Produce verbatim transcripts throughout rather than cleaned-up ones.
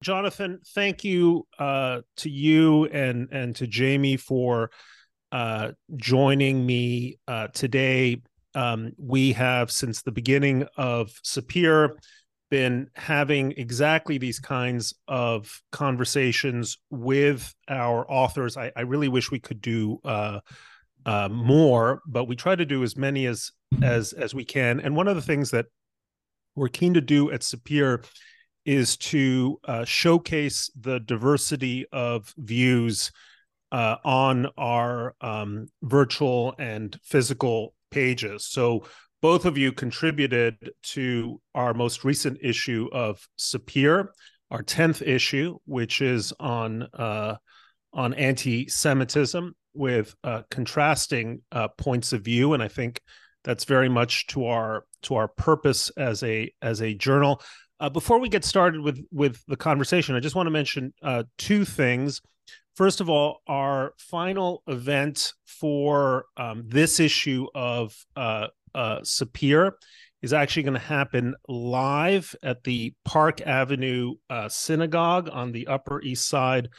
Jonathan, thank you uh, to you and and to Jamie for uh, joining me uh, today. Um, we have, since the beginning of Sapir, been having exactly these kinds of conversations with our authors. I, I really wish we could do uh, uh, more, but we try to do as many as as as we can. And one of the things that we're keen to do at Sapir is to uh, showcase the diversity of views uh, on our um, virtual and physical pages. So both of you contributed to our most recent issue of Sapir, our tenth issue, which is on uh, on anti-Semitism with uh, contrasting uh, points of view, and I think that's very much to our to our purpose as a as a journal. Uh, before we get started with with the conversation, I just want to mention uh, two things. First of all, our final event for um, this issue of uh, uh, Sapir is actually going to happen live at the Park Avenue uh, Synagogue on the Upper East Side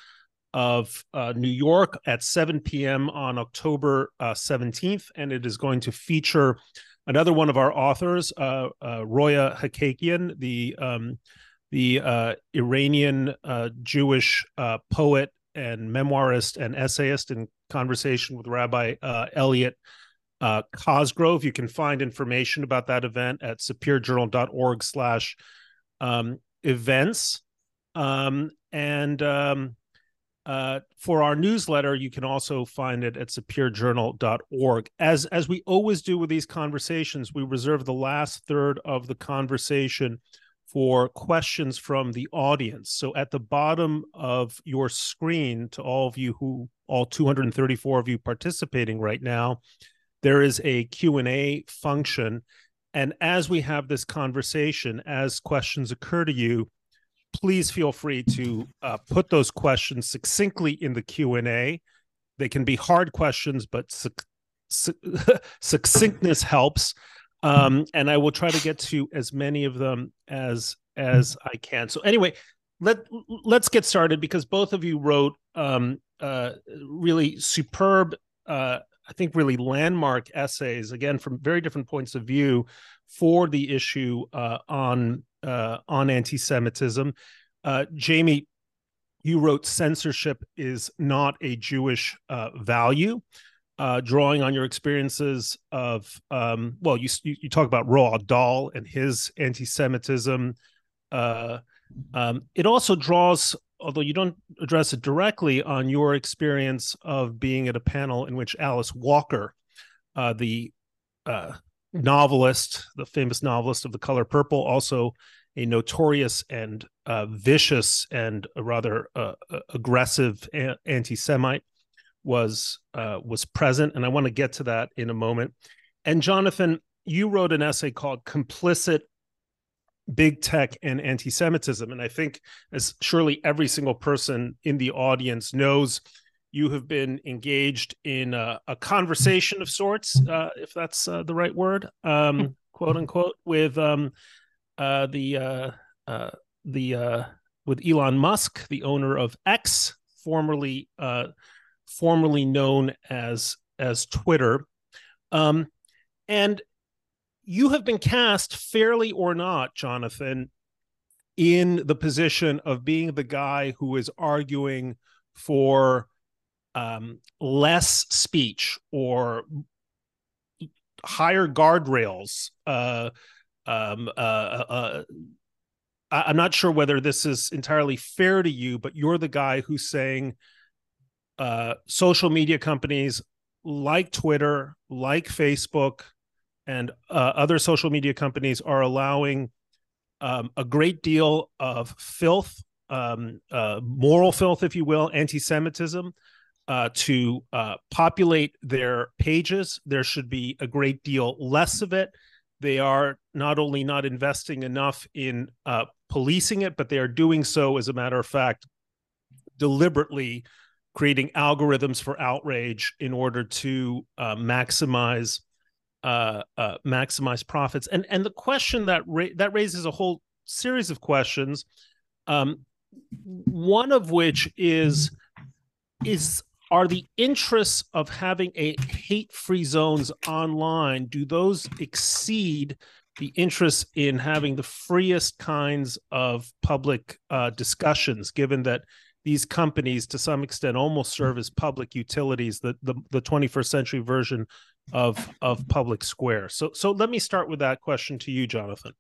of uh, New York at seven p.m. on October uh, seventeenth, and it is going to feature another one of our authors, uh, uh, Roya Hakakian, the um, the uh, Iranian uh, Jewish uh, poet and memoirist and essayist, in conversation with Rabbi uh, Elliot uh, Cosgrove. You can find information about that event at sapirjournal.org slash um, events. Um, and um, uh, for our newsletter, you can also find it at sapirjournal dot org. As, as we always do with these conversations, we reserve the last third of the conversation for questions from the audience. So at the bottom of your screen, to all of you who, all two hundred thirty-four of you participating right now, there is a Q and A function. And as we have this conversation, as questions occur to you, please feel free to uh, put those questions succinctly in the Q and A. They can be hard questions, but su su succinctness helps. Um, and I will try to get to as many of them as as I can. So anyway, let let's get started, because both of you wrote um, uh, really superb, uh, I think really landmark essays, again from very different points of view, for the issue uh, on uh, on anti-Semitism. Uh, Jamie, you wrote "Censorship is not a Jewish uh, value." Uh, drawing on your experiences of, um, well, you, you you talk about Roald Dahl and his anti-Semitism. Uh, um, it also draws, although you don't address it directly, on your experience of being at a panel in which Alice Walker, uh, the uh, novelist, the famous novelist of The Color Purple, also a notorious and uh, vicious and a rather uh, aggressive anti-Semite, was uh, was present, and I want to get to that in a moment. And Jonathan, you wrote an essay called "Complicit: Big Tech and Anti-Semitism," and I think, as surely every single person in the audience knows, you have been engaged in a, a conversation of sorts, uh, if that's uh, the right word, um, quote unquote, with um, uh, the uh, uh, the uh, with Elon Musk, the owner of X, formerly uh, formerly known as as Twitter, um, and you have been cast, fairly or not, Jonathan, in the position of being the guy who is arguing for um, less speech or higher guardrails. Uh, um, uh, uh, I'm not sure whether this is entirely fair to you, but you're the guy who's saying Uh, social media companies like Twitter, like Facebook, and uh, other social media companies are allowing um, a great deal of filth, um, uh, moral filth, if you will, anti-Semitism, uh, to uh, populate their pages. There should be a great deal less of it. They are not only not investing enough in uh, policing it, but they are doing so, as a matter of fact, deliberately creating algorithms for outrage in order to uh, maximize uh, uh, maximize profits. And and the question that ra that raises a whole series of questions. Um, one of which is is are the interests of having a hate-free zones online, do those exceed the interests in having the freest kinds of public uh, discussions, given that these companies to some extent almost serve as public utilities, the the, the twenty-first century version of of public square? So so let me start with that question to you, Jonathan.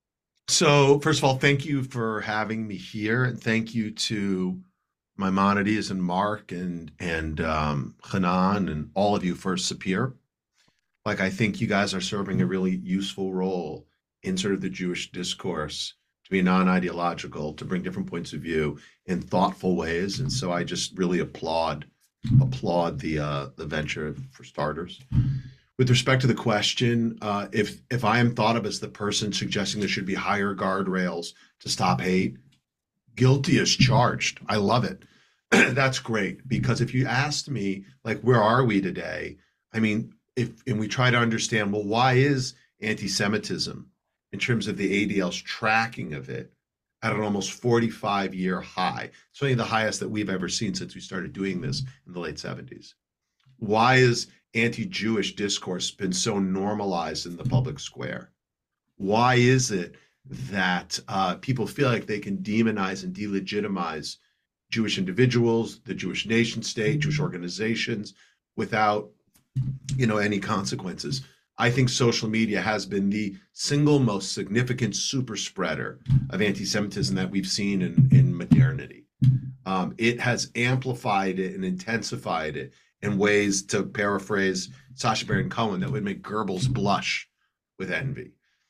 So first of all, thank you for having me here, and thank you to Maimonides and Mark and and um, Hanan and all of you for Sapir. Like, I think you guys are serving a really useful role in sort of the Jewish discourse to be non-ideological, to bring different points of view in thoughtful ways. And so I just really applaud applaud the uh, the venture for starters. With respect to the question, uh, if if I am thought of as the person suggesting there should be higher guardrails to stop hate, guilty as charged. I love it. That's great, because if you asked me, like, where are we today? I mean, if and we try to understand, well, why is anti-Semitism, in terms of the A D L's tracking of it, at an almost forty-five year high? It's only the highest that we've ever seen since we started doing this in the late seventies. Why is anti-Jewish discourse been so normalized in the public square? Why is it that uh, people feel like they can demonize and delegitimize Jewish individuals, the Jewish nation state, Jewish organizations, without, you know, any consequences? I think social media has been the single most significant super spreader of anti-Semitism that we've seen in, in modernity. Um, it has amplified it and intensified it in ways, to paraphrase Sacha Baron Cohen, that would make Goebbels blush with envy.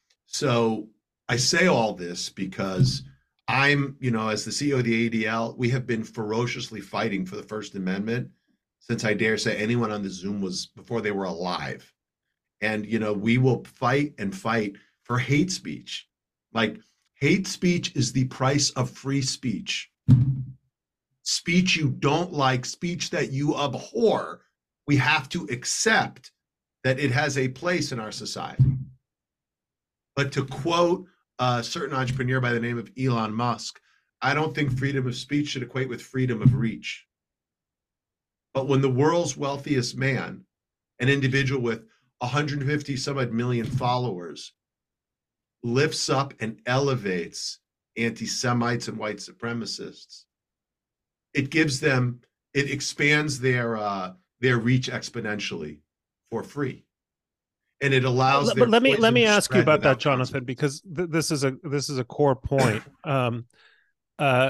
So I say all this because I'm, you know, as the C E O of the A D L, we have been ferociously fighting for the First Amendment since, I dare say, anyone on the Zoom was before they were alive. And, you know, we will fight and fight for hate speech. Like, hate speech is the price of free speech. Speech you don't like, speech that you abhor, we have to accept that it has a place in our society. But to quote a certain entrepreneur by the name of Elon Musk, I don't think freedom of speech should equate with freedom of reach. But when the world's wealthiest man, an individual with one hundred fifty some odd million followers, lifts up and elevates anti-Semites and white supremacists, it gives them, it expands their uh, their reach exponentially for free, and it allows. But let me let me ask you about that, Jonathan, because th- this is a this is a core point. Um, uh,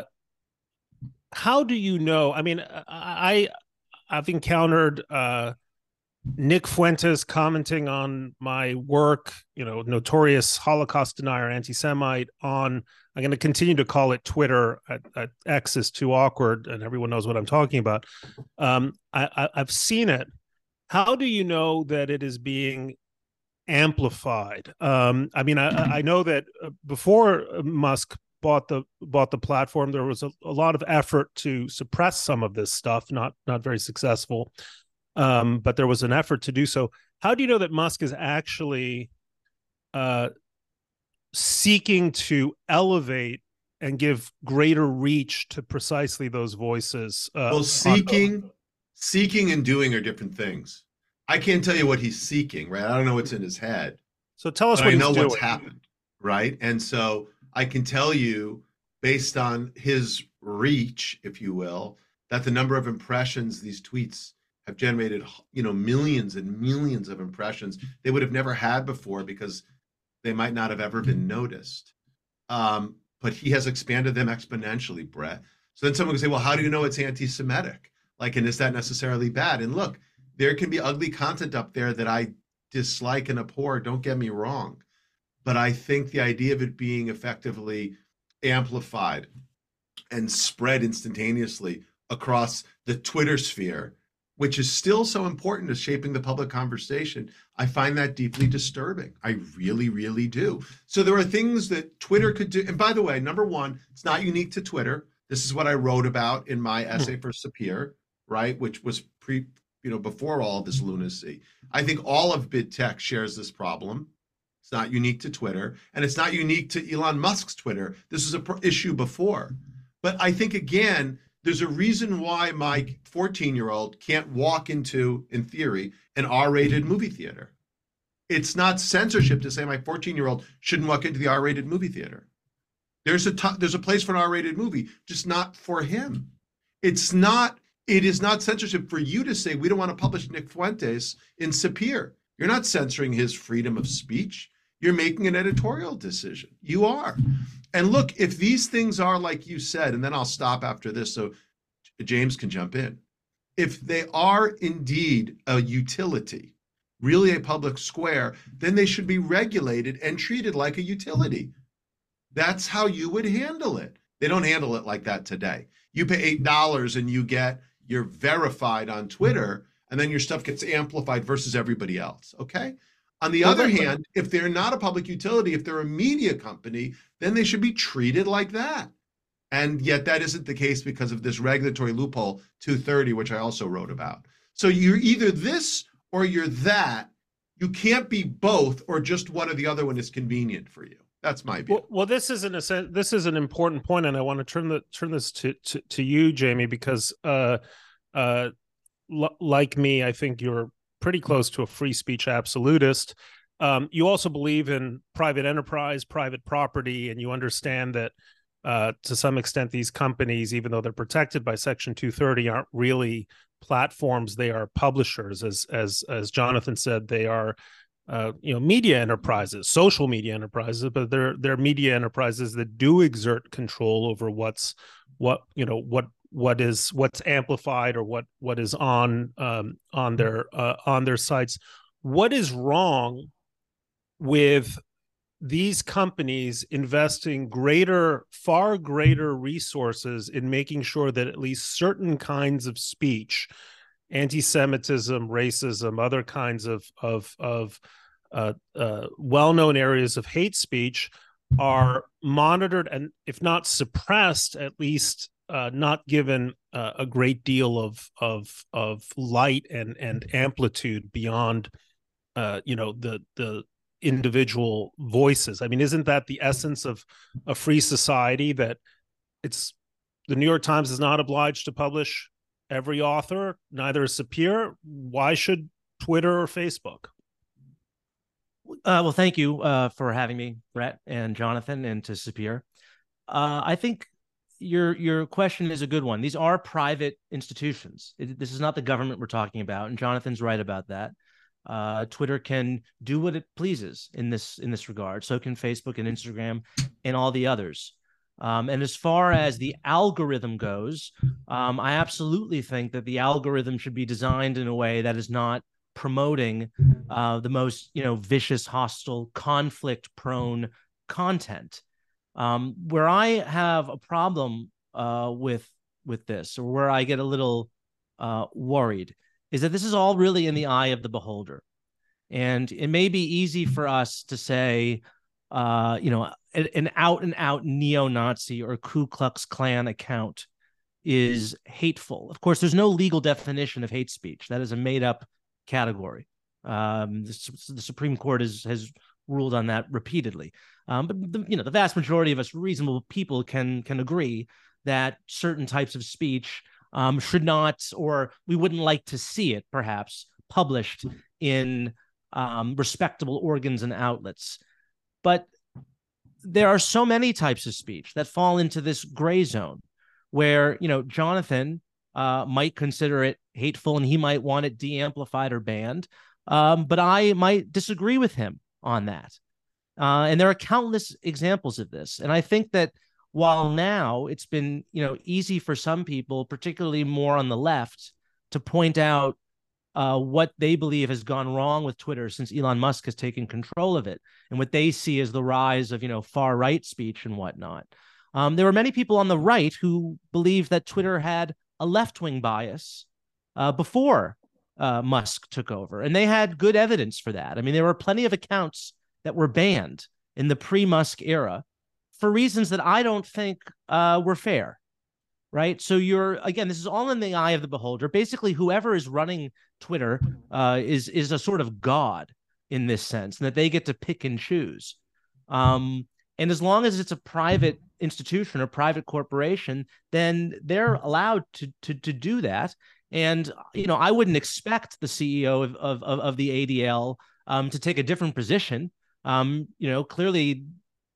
how do you know? I mean, I I've encountered uh, Nick Fuentes commenting on my work, you know, notorious Holocaust denier, anti-Semite, on, I'm going to continue to call it Twitter. At, at X is too awkward, and everyone knows what I'm talking about. Um, I, I, I've seen it. How do you know that it is being amplified? Um, I mean, I, I know that before Musk bought the bought the platform, there was a, a lot of effort to suppress some of this stuff, not not very successful. Um, but there was an effort to do so. How do you know that Musk is actually uh, seeking to elevate and give greater reach to precisely those voices? Uh, well, seeking, on- seeking and doing are different things. I can't tell you what he's seeking, right? I don't know what's in his head. So tell us what I he's know doing. What's happened, right? And so I can tell you, based on his reach, if you will, that the number of impressions these tweets have generated, you know, millions and millions of impressions they would have never had before, because they might not have ever been noticed. Um, but he has expanded them exponentially, Brett. So then someone can say, well, how do you know it's anti-Semitic? Like, and is that necessarily bad? And look, there can be ugly content up there that I dislike and abhor, don't get me wrong. But I think the idea of it being effectively amplified and spread instantaneously across the Twitter sphere, which is still so important to shaping the public conversation, I find that deeply disturbing. I really, really do. So there are things that Twitter could do. And by the way, number one, it's not unique to Twitter. This is what I wrote about in my essay for Sapir, right? Which was pre, you know, before all of this lunacy. I think all of big tech shares this problem. It's not unique to Twitter, and it's not unique to Elon Musk's Twitter. This is an issue before. But I think, again, there's a reason why my fourteen year old can't walk into, in theory, an R rated movie theater. It's not censorship to say my fourteen year old shouldn't walk into the R rated movie theater. There's a t- there's a place for an R rated movie, just not for him. It's not, it is not censorship for you to say we don't want to publish Nick Fuentes in Sapir. You're not censoring his freedom of speech. You're making an editorial decision. You are. And look, if these things are like you said, and then I'll stop after this so James can jump in. If they are indeed a utility, really a public square, then they should be regulated and treated like a utility. That's how you would handle it. They don't handle it like that today. You pay eight dollars and you get, you're verified on Twitter, and then your stuff gets amplified versus everybody else, okay? On the other hand, if they're not a public utility, if they're a media company, then they should be treated like that. And yet that isn't the case because of this regulatory loophole two thirty, which I also wrote about. So you're either this or you're that. You can't be both, or just one or the other one is convenient for you. That's my view. Well, well this is an this is an important point, and I want to turn the turn this to to, to you, Jamie, because uh, uh, l- like me, I think you're pretty close to a free speech absolutist. Um, you also believe in private enterprise, private property, and you understand that uh, to some extent these companies, even though they're protected by Section two thirty, aren't really platforms. They are publishers, as as as Jonathan said. They are uh, you know, media enterprises, social media enterprises, but they're they're media enterprises that do exert control over what's what you know what what is what's amplified or what what is on um, on their uh, on their sites. What is wrong with these companies investing greater, far greater resources in making sure that at least certain kinds of speech, anti-Semitism, racism, other kinds of of of uh, uh, well-known areas of hate speech are monitored and, if not suppressed, at least uh, not given uh, a great deal of of of light and and amplitude beyond uh, you know the the individual voices. I mean, isn't that the essence of a free society, that it's the New York Times is not obliged to publish every author, neither is Sapir? Why should Twitter or Facebook? Uh, well, thank you uh, for having me, Brett and Jonathan, and to Sapir. Uh, I think your your question is a good one. These are private institutions. It, this is not the government we're talking about, and Jonathan's right about that. Uh, Twitter can do what it pleases in this in this regard. So can Facebook and Instagram and all the others. Um, and as far as the algorithm goes, um, I absolutely think that the algorithm should be designed in a way that is not promoting uh, the most, you know, vicious, hostile, conflict-prone content. Um, where I have a problem uh, with with this, or where I get a little uh, worried, is that this is all really in the eye of the beholder. And it may be easy for us to say, uh, you know, an out-and-out neo-Nazi or Ku Klux Klan account is hateful. Of course, there's no legal definition of hate speech. That is a made-up category. Um, the, the Supreme Court has, has ruled on that repeatedly. Um, but, the, you know, the vast majority of us reasonable people can, can agree that certain types of speech Um, should not, or we wouldn't like to see it, perhaps, published in um, respectable organs and outlets. But there are so many types of speech that fall into this gray zone where, you know, Jonathan uh, might consider it hateful and he might want it de-amplified or banned, um, but I might disagree with him on that. Uh, and there are countless examples of this. And I think that while now it's been, you know, easy for some people, particularly more on the left, to point out uh, what they believe has gone wrong with Twitter since Elon Musk has taken control of it, and what they see as the rise of, you know, far right speech and whatnot. Um, there were many people on the right who believed that Twitter had a left-wing bias uh, before uh, Musk took over, and they had good evidence for that. I mean, there were plenty of accounts that were banned in the pre-Musk era for reasons that I don't think uh, were fair, right? So you're, again, this is all in the eye of the beholder. Basically, whoever is running Twitter uh, is, is a sort of god in this sense, and that they get to pick and choose. Um, And as long as it's a private institution or private corporation, then they're allowed to to to do that. And you know, I wouldn't expect the C E O of of of the A D L um, to take a different position. Um, you know, clearly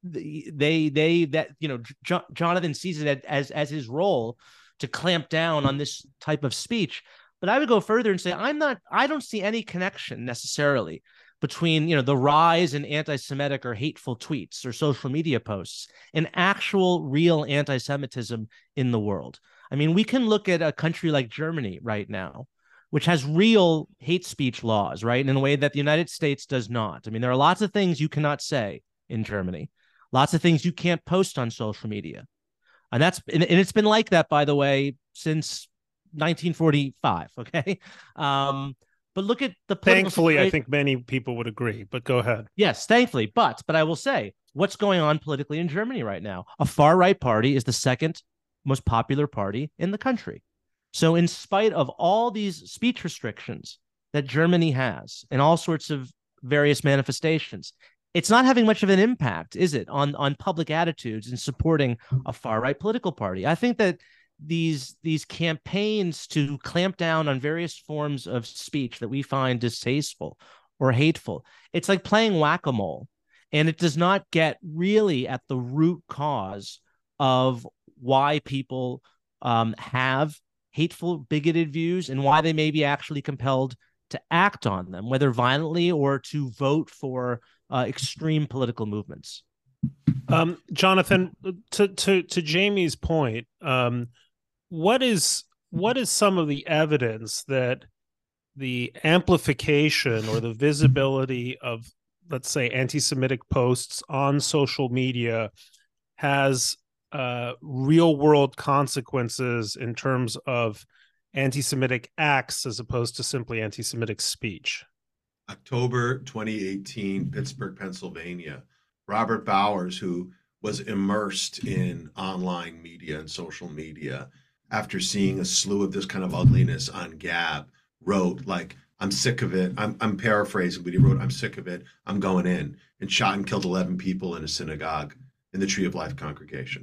they they that you know jo- Jonathan sees it as as his role to clamp down on this type of speech. But I would go further and say I'm not I don't see any connection necessarily between you know the rise in anti-Semitic or hateful tweets or social media posts and actual real anti-Semitism in the world. I mean, we can look at a country like Germany right now, which has real hate speech laws, right, in a way that the United States does not. I mean, there are lots of things you cannot say in Germany, lots of things you can't post on social media. And that's and it's been like that, by the way, since nineteen forty-five. Okay. Um, but look at the thankfully, situation. I think many people would agree, but go ahead. Yes, thankfully. But but I will say what's going on politically in Germany right now. A far right party is the second most popular party in the country. So in spite of all these speech restrictions that Germany has and all sorts of various manifestations, it's not having much of an impact, is it, on, on public attitudes in supporting a far right political party? I think that these these campaigns to clamp down on various forms of speech that we find distasteful or hateful, it's like playing whack-a-mole, and it does not get really at the root cause of why people um, have hateful, bigoted views and why they may be actually compelled to act on them, whether violently or to vote for uh, extreme political movements. Um, Jonathan, to to to Jamie's point, um, what is what is some of the evidence that the amplification or the visibility of, let's say, anti-Semitic posts on social media has uh, real-world consequences in terms of anti-Semitic acts as opposed to simply anti-Semitic speech? October twenty eighteen, Pittsburgh, Pennsylvania. Robert Bowers, who was immersed in online media and social media, after seeing a slew of this kind of ugliness on Gab, wrote, like, I'm sick of it. I'm, I'm paraphrasing, but he wrote, I'm sick of it. I'm going in, and shot and killed eleven people in a synagogue in the Tree of Life congregation.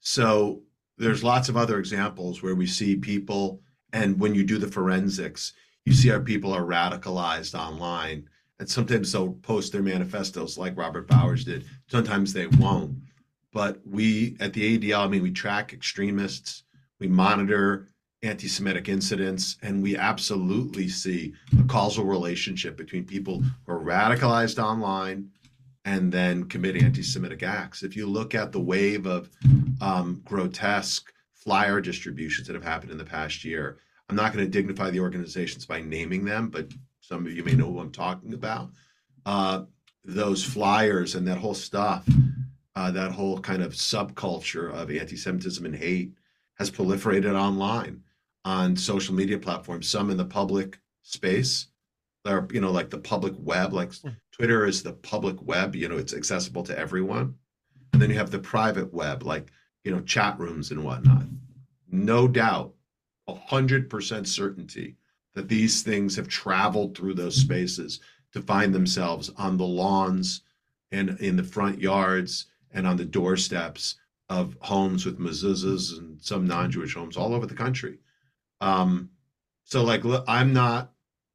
So there's lots of other examples where we see people, and when you do the forensics, you see how people are radicalized online. And sometimes they'll post their manifestos like Robert Bowers did. Sometimes they won't. But we at the A D L, I mean, we track extremists, we monitor anti-Semitic incidents, and we absolutely see a causal relationship between people who are radicalized online and then commit anti-Semitic acts. If you look at the wave of um, grotesque flyer distributions that have happened in the past year, I'm not going to dignify the organizations by naming them, but some of you may know who I'm talking about. Uh, those flyers and that whole stuff, uh, that whole kind of subculture of anti-Semitism and hate has proliferated online on social media platforms, some in the public space, or, you know, like the public web, like Twitter is the public web, you know, it's accessible to everyone. And then you have the private web, like, you know, chat rooms and whatnot. No doubt, one hundred percent certainty that these things have traveled through those spaces to find themselves on the lawns and in the front yards and on the doorsteps of homes with mezuzahs and some non-Jewish homes all over the country. Um, so like, I'm not,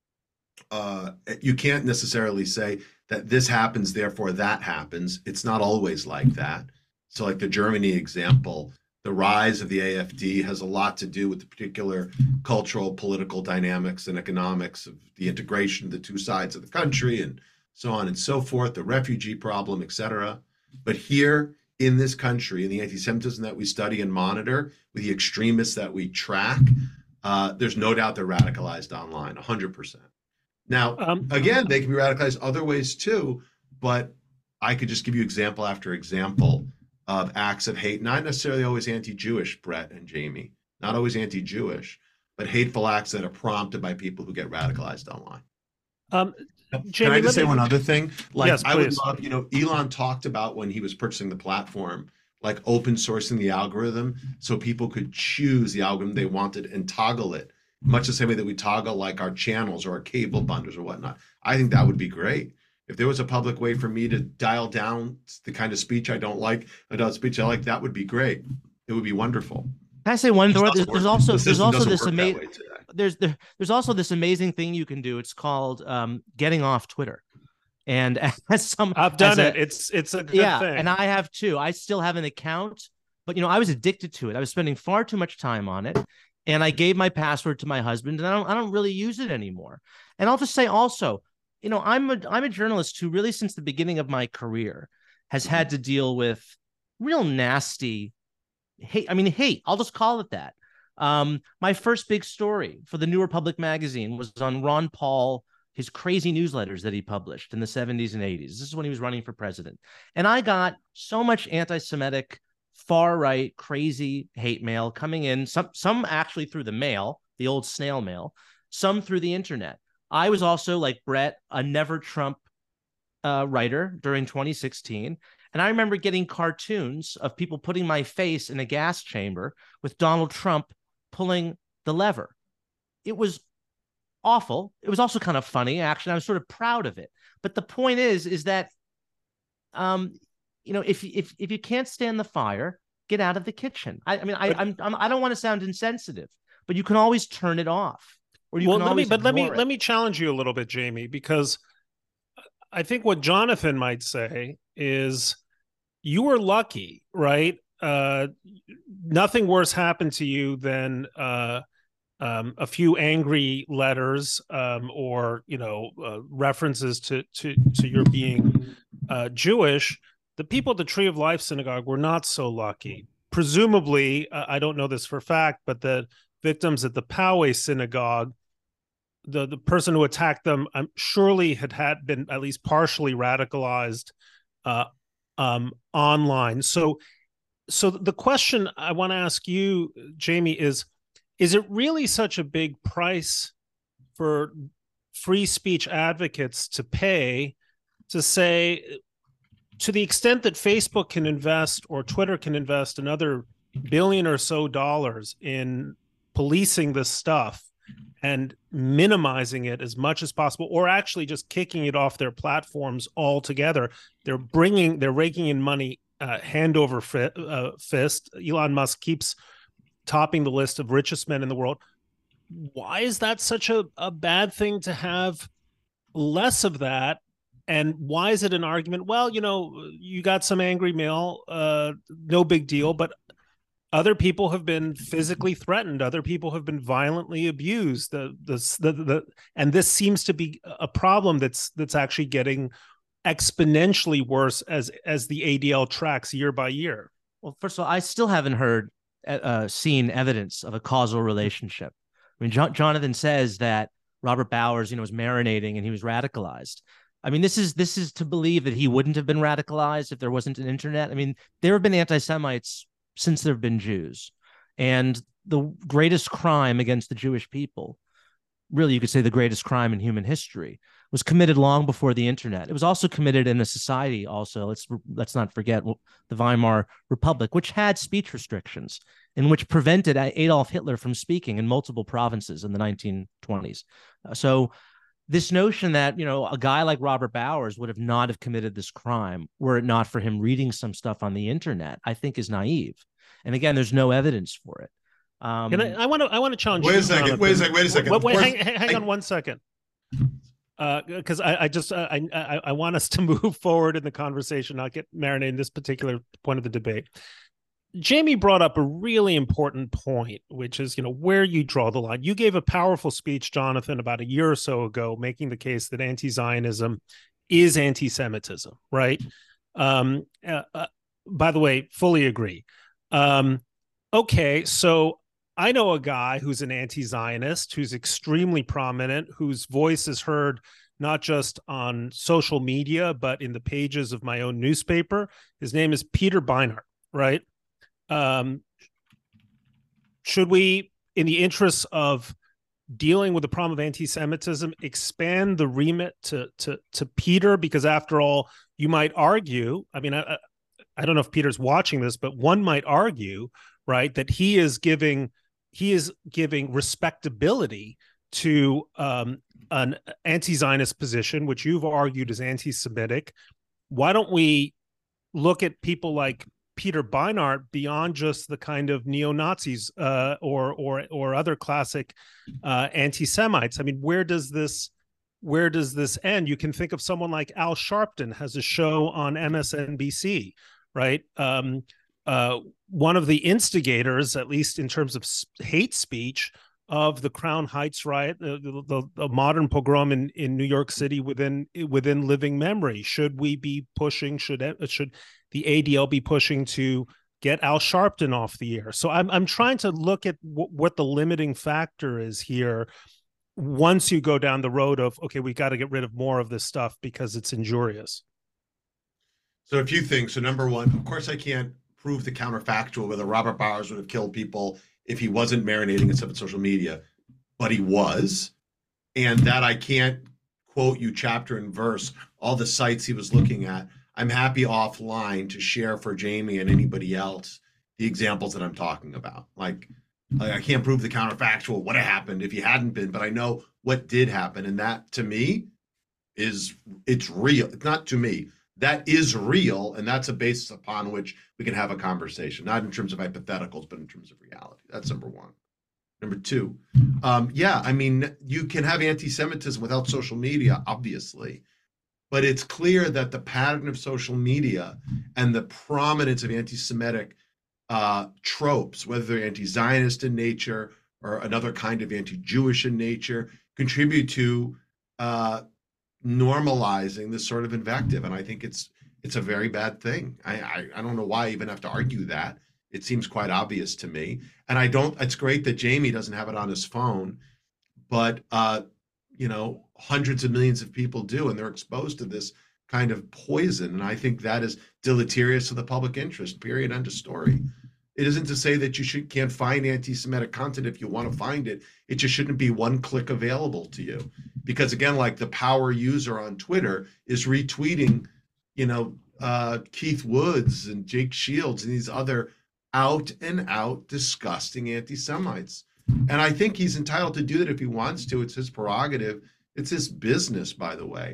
uh, you can't necessarily say that this happens, therefore that happens. It's not always like that. So like the Germany example, the rise of the A F D has a lot to do with the particular cultural, political dynamics and economics of the integration of the two sides of the country and so on and so forth, the refugee problem, et cetera. But here in this country, in the anti-Semitism that we study and monitor, with the extremists that we track, uh, there's no doubt they're radicalized online, one hundred percent. Now, um, again, they can be radicalized other ways too, but I could just give you example after example of acts of hate, not necessarily always anti-Jewish, Brett and Jamie, not always anti-Jewish, but hateful acts that are prompted by people who get radicalized online. Um, Jamie, Can I just say me... one other thing? Like, yes, I would love, you know, Elon talked about when he was purchasing the platform, like open sourcing the algorithm so people could choose the algorithm they wanted and toggle it, much the same way that we toggle like our channels or our cable bundles or whatnot. I think that would be great. If there was a public way for me to dial down the kind of speech I don't like, adult speech I like, that would be great. It would be wonderful. Can I say one thing? There's, there's also the there's also this amazing there's there, there's also this amazing thing you can do. It's called um, getting off Twitter. And as some I've done a, it. It's it's a good yeah, thing. And I have too. I still have an account, but you know, I was addicted to it. I was spending far too much time on it. And I gave my password to my husband, and I don't I don't really use it anymore. And I'll just say also, you know, I'm a I'm a journalist who really since the beginning of my career has had to deal with real nasty hate. I mean, hate. I'll just call it that. Um, my first big story for the New Republic magazine was on Ron Paul, his crazy newsletters that he published in the seventies and eighties. This is when he was running for president. And I got so much anti-Semitic, far-right, crazy hate mail coming in, some, some actually through the mail, the old snail mail, some through the internet. I was also, like Brett, a never Trump uh, writer during twenty sixteen. And I remember getting cartoons of people putting my face in a gas chamber with Donald Trump pulling the lever. It was awful. It was also kind of funny, actually. I was sort of proud of it. But the point is, is that, um, you know, if if if you can't stand the fire, get out of the kitchen. I, I mean, I, I'm, I'm I don't want to sound insensitive, but you can always turn it off, or you well, can let always me, but let me it. let me challenge you a little bit, Jamie, because I think what Jonathan might say is you were lucky, right? Uh, nothing worse happened to you than uh, um, a few angry letters um, or you know uh, references to to to your being uh, Jewish. The people at the Tree of Life Synagogue were not so lucky. Presumably, uh, I don't know this for a fact, but the victims at the Poway Synagogue, the the person who attacked them, um, surely had had been at least partially radicalized uh, um, online. So. So the question I want to ask you, Jamie, is, is it really such a big price for free speech advocates to pay to say, to the extent that Facebook can invest or Twitter can invest another billion or so dollars in policing this stuff and minimizing it as much as possible, or actually just kicking it off their platforms altogether, they're bringing, they're raking in money Uh, hand over fi- uh, fist. Elon Musk keeps topping the list of richest men in the world. Why is that such a, a bad thing to have less of that? And why is it an argument? Well, you know, you got some angry mail, uh, no big deal, but other people have been physically threatened. Other people have been violently abused. The, the, the, the, and this seems to be a problem that's that's actually getting exponentially worse as as the A D L tracks year by year. Well, first of all, I still haven't heard uh, seen evidence of a causal relationship. I mean, jo- Jonathan says that Robert Bowers, you know, was marinating and he was radicalized. I mean, this is this is to believe that he wouldn't have been radicalized if there wasn't an internet. I mean, there have been anti-Semites since there have been Jews, and the greatest crime against the Jewish people, really, you could say the greatest crime in human history, was committed long before the internet. It was also committed in a society also, let's let's not forget, the Weimar Republic, which had speech restrictions and which prevented Adolf Hitler from speaking in multiple provinces in the nineteen twenties. So this notion that, you know, a guy like Robert Bowers would have not have committed this crime were it not for him reading some stuff on the internet, I think is naive. And again, there's no evidence for it. Um, and I want to I want to challenge wait you. a second, Jonathan. wait a second, wait a second. Wait, wait First, hang, hang I, on one second. Because uh, I, I just I, I I want us to move forward in the conversation, not get marinated in this particular point of the debate. Jamie brought up a really important point, which is, you know, where you draw the line. You gave a powerful speech, Jonathan, about a year or so ago, making the case that anti-Zionism is anti-Semitism, right? Um, uh, uh, by the way, fully agree. Um, okay, so I know a guy who's an anti-Zionist, who's extremely prominent, whose voice is heard not just on social media, but in the pages of my own newspaper. His name is Peter Beinart, right? Um, should we, in the interests of dealing with the problem of anti-Semitism, expand the remit to to to Peter? Because after all, you might argue, I mean, I, I don't know if Peter's watching this, but one might argue, right, that he is giving he is giving respectability to um, an anti-Zionist position, which you've argued is anti-Semitic. Why don't we look at people like Peter Beinart beyond just the kind of neo-Nazis uh, or or or other classic uh, anti-Semites? I mean, where does this where does this end? You can think of someone like Al Sharpton, has a show on M S N B C, right? Um, uh, one of the instigators, at least in terms of hate speech, of the Crown Heights riot, the, the, the modern pogrom in, in New York City within within living memory. Should we be pushing? Should should the A D L be pushing to get Al Sharpton off the air? So I'm I'm trying to look at w- what the limiting factor is here. Once you go down the road of, okay, we got to get rid of more of this stuff because it's injurious. So a few things. So number one, of course, I can't prove the counterfactual whether Robert Bowers would have killed people if he wasn't marinating and stuff on social media, but he was. And that I can't quote you chapter and verse, all the sites he was looking at. I'm happy offline to share for Jamie and anybody else the examples that I'm talking about. Like, like I can't prove the counterfactual, what happened if he hadn't been, but I know what did happen. And that to me is, it's real. It's not to me. That is real, and that's a basis upon which we can have a conversation, not in terms of hypotheticals, but in terms of reality. That's number one. Number two, um, yeah, I mean, you can have anti-Semitism without social media, obviously, but it's clear that the pattern of social media and the prominence of anti-Semitic uh, tropes, whether they're anti-Zionist in nature or another kind of anti-Jewish in nature, contribute to uh, normalizing this sort of invective, and I think it's it's a very bad thing. I, I I don't know why I even have to argue that. It seems quite obvious to me, and I don't. It's great that Jamie doesn't have it on his phone, but uh, you know, hundreds of millions of people do, and they're exposed to this kind of poison, and I think that is deleterious to the public interest. Period. End of story. It isn't to say that you should can't find anti-Semitic content if you want to find it. It just shouldn't be one click available to you. Because again, like the power user on Twitter is retweeting, you know, uh, Keith Woods and Jake Shields and these other out and out disgusting anti-Semites. And I think he's entitled to do that if he wants to. It's his prerogative. It's his business, by the way.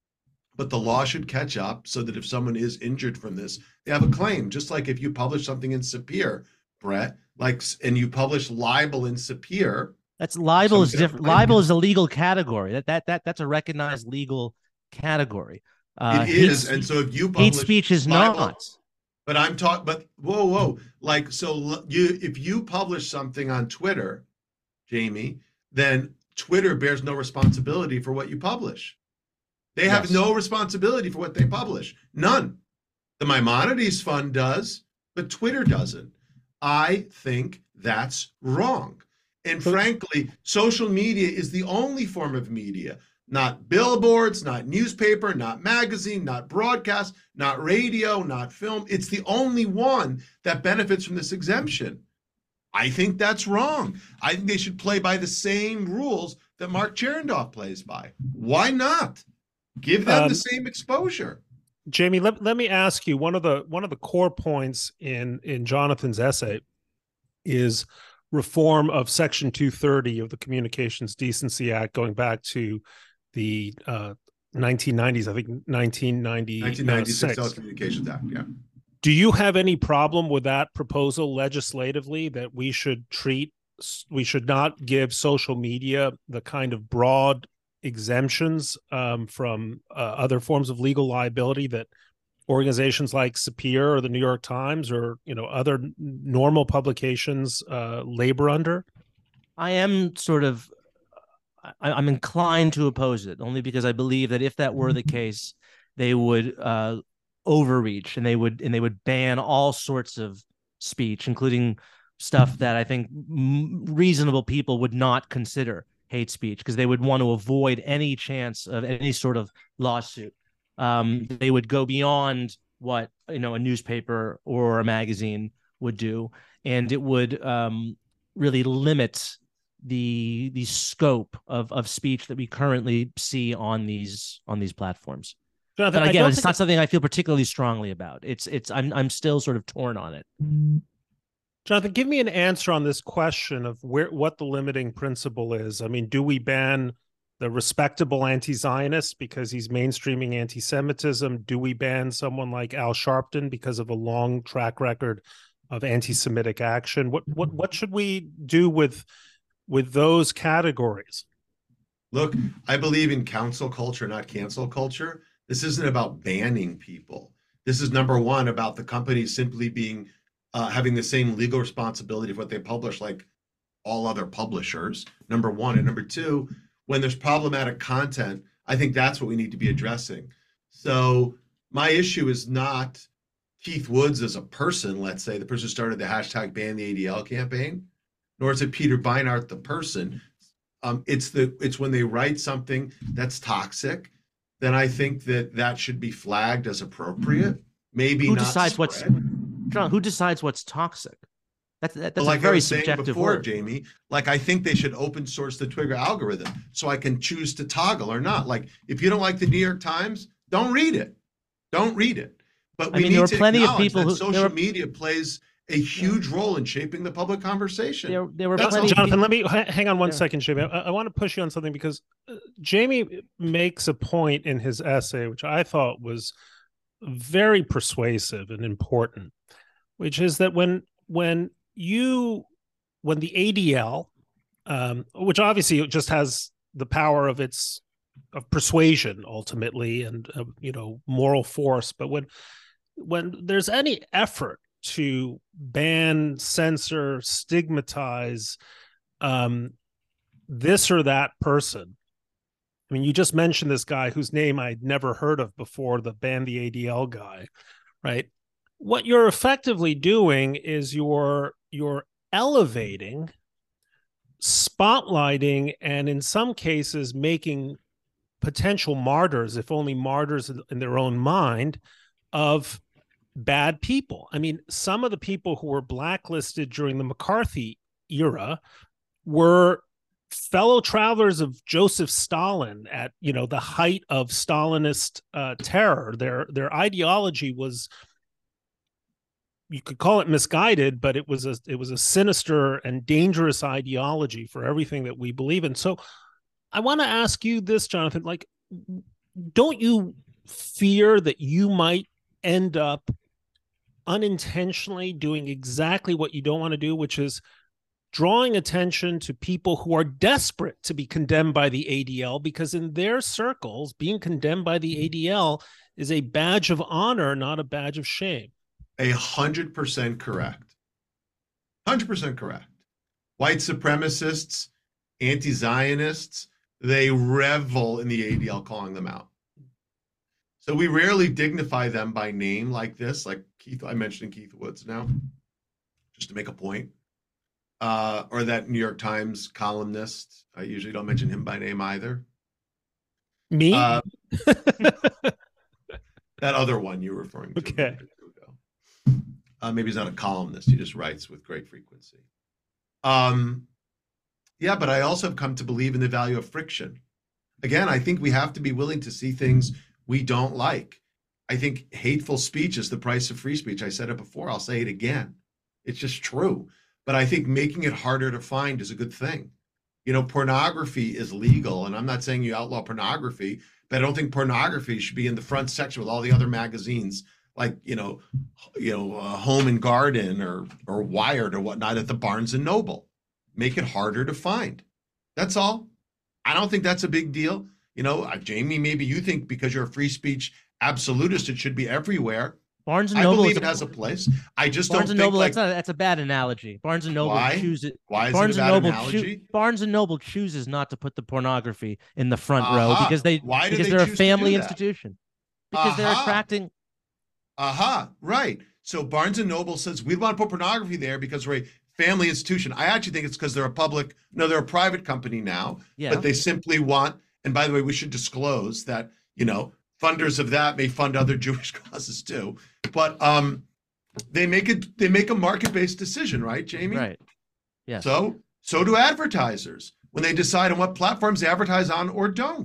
But the law should catch up so that if someone is injured from this, they have a claim. Just like if you publish something in Sapir, Brett, like, and you publish libel in Sapir. That's libel is different. Libel is a legal category. That that that that's a recognized legal category. Uh, it is, and so if you publish hate speech is libel, not. But I'm talking. But whoa, whoa, like so you if you publish something on Twitter, Jamie, then Twitter bears no responsibility for what you publish. They have yes. no responsibility for what they publish. None. The Maimonides Fund does, but Twitter doesn't. I think that's wrong. And frankly, social media is the only form of media, not billboards, not newspaper, not magazine, not broadcast, not radio, not film. It's the only one that benefits from this exemption. I think that's wrong. I think they should play by the same rules that Mark Cherendorf plays by. Why not? Give them um, the same exposure. Jamie, let, let me ask you, one of the one of the core points in, in Jonathan's essay is reform of Section two thirty of the Communications Decency Act, going back to the uh, nineteen nineties, I think nineteen ninety-six. nineteen ninety-six Telecommunications Act, yeah. Do you have any problem with that proposal legislatively, that we should treat, we should not give social media the kind of broad exemptions um, from uh, other forms of legal liability that organizations like Sapir or the New York Times or, you know, other normal publications uh, labor under? I am sort of, I, I'm inclined to oppose it, only because I believe that if that were the case, they would uh, overreach and they would and they would ban all sorts of speech, including stuff that I think m- reasonable people would not consider hate speech, because they would want to avoid any chance of any sort of lawsuit. Um, they would go beyond what, you know, a newspaper or a magazine would do, and it would um, really limit the the scope of of speech that we currently see on these on these platforms. Jonathan, but again, it's not something I feel particularly strongly about. It's it's I'm I'm still sort of torn on it. Jonathan, give me an answer on this question of where what the limiting principle is. I mean, do we ban the respectable anti-Zionist because he's mainstreaming anti-Semitism? Do we ban someone like Al Sharpton because of a long track record of anti-Semitic action? What what what should we do with with those categories? Look, I believe in council culture, not cancel culture. This isn't about banning people. This is, number one, about the companies simply being uh, having the same legal responsibility for what they publish like all other publishers, number one. And number two, when there's problematic content, I think that's what we need to be addressing. So my issue is not Keith Woods as a person, let's say, the person who started the hashtag ban the A D L campaign, nor is it Peter Beinart, the person. Um, it's the it's when they write something that's toxic, then I think that that should be flagged as appropriate. Maybe who not decides spread. what's John? Who decides what's toxic? That's that, that's like a very I was saying subjective before, word. Jamie. Like I think they should open source the Twitter algorithm so I can choose to toggle or not. Like if you don't like the New York Times, don't read it. Don't read it. But we I mean, need there were to plenty of acknowledge people that who social were, media plays a huge role in shaping the public conversation. There, there were That's plenty. Jonathan, of let me hang on one yeah. second, Jamie. I, I want to push you on something because Jamie makes a point in his essay, which I thought was very persuasive and important, which is that when when you when the A D L, um, which obviously just has the power of its of persuasion ultimately and uh, you know moral force, but when when there's any effort to ban, censor, stigmatize um, this or that person. I mean, you just mentioned this guy whose name I'd never heard of before, the ban the A D L guy, right? What you're effectively doing is you're you're elevating, spotlighting, and in some cases making potential martyrs, if only martyrs in their own mind, of bad people. I mean, some of the people who were blacklisted during the McCarthy era were fellow travelers of Joseph Stalin at, you know, the height of Stalinist uh, terror. Their their ideology was, you could call it misguided, but it was a it was a sinister and dangerous ideology for everything that we believe in. So I want to ask you this, Jonathan, like, don't you fear that you might end up unintentionally doing exactly what you don't want to do, which is drawing attention to people who are desperate to be condemned by the A D L, because in their circles, being condemned by the A D L is a badge of honor, not a badge of shame? A hundred percent correct. Hundred percent correct. White supremacists, anti-Zionists, they revel in the A D L calling them out. So we rarely dignify them by name like this, like Keith, I mentioned Keith Woods now, just to make a point. Uh, or that New York Times columnist. I usually don't mention him by name either. Me? Uh, that other one you're referring to. Okay. Uh, maybe he's not a columnist. He just writes with great frequency. Um, yeah, but I also have come to believe in the value of friction. Again, I think we have to be willing to see things we don't like. I think hateful speech is the price of free speech. I said it before. I'll say it again. It's just true. But I think making it harder to find is a good thing. You know, pornography is legal, and I'm not saying you outlaw pornography, but I don't think pornography should be in the front section with all the other magazines, like, you know, you know, uh, Home and Garden or or Wired or whatnot at the Barnes and Noble. Make it harder to find. That's all. I don't think that's a big deal. You know, uh, Jamie, maybe you think because you're a free speech absolutist, it should be everywhere. Barnes and I Noble believe is it a, has a place. I just Barnes don't and think Noble. like, That's, not, that's a bad analogy. Barnes and Noble Why? chooses. Why is Barnes it a and bad Noble analogy? Choo- Barnes and Noble chooses not to put the pornography in the front Uh-huh. row because they Why do because they they're a choose to do family that? institution. Because Uh-huh. they're attracting. Aha, uh-huh, right. So Barnes and Noble says we want to put pornography there because we're a family institution. I actually think it's because they're a public, no, they're a private company now, Yeah. but they simply want, and by the way, we should disclose that, you know, funders of that may fund other Jewish causes too, but um, they make it, they make a market-based decision, right, Jamie? Right. Yeah. So, so do advertisers when they decide on what platforms they advertise on or don't.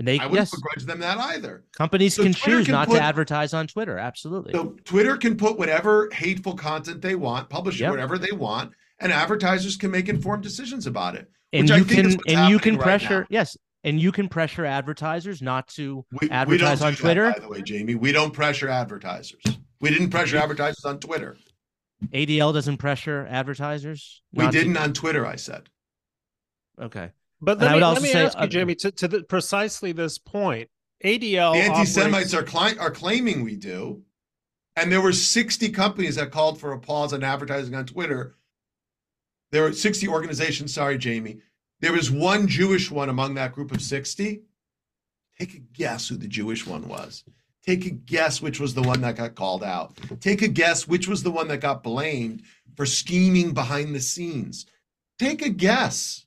And they, I wouldn't yes, begrudge them that either. companies So can Twitter choose can not put- to advertise on Twitter. Absolutely. So Twitter can put whatever hateful content they want, publish Yep. whatever they want, and advertisers can make informed decisions about it. And which you I think can, is what's and you can happening right pressure, now. yes, and you can pressure advertisers not to We, we don't advertise do on that, Twitter. by the way, Jamie. We don't pressure advertisers. We didn't pressure advertisers on Twitter. A D L doesn't pressure advertisers. We not to- didn't on Twitter, I said. Okay. But And let I me, would let also me say, ask you, uh, Jamie, to, to the, precisely this point, A D L The anti-Semites operates- are, cli- are claiming we do. And there were sixty companies that called for a pause on advertising on Twitter. There were sixty organizations, sorry, Jamie. There was one Jewish one among that group of sixty. Take a guess who the Jewish one was. Take a guess which was the one that got called out. Take a guess which was the one that got blamed for scheming behind the scenes. Take a guess.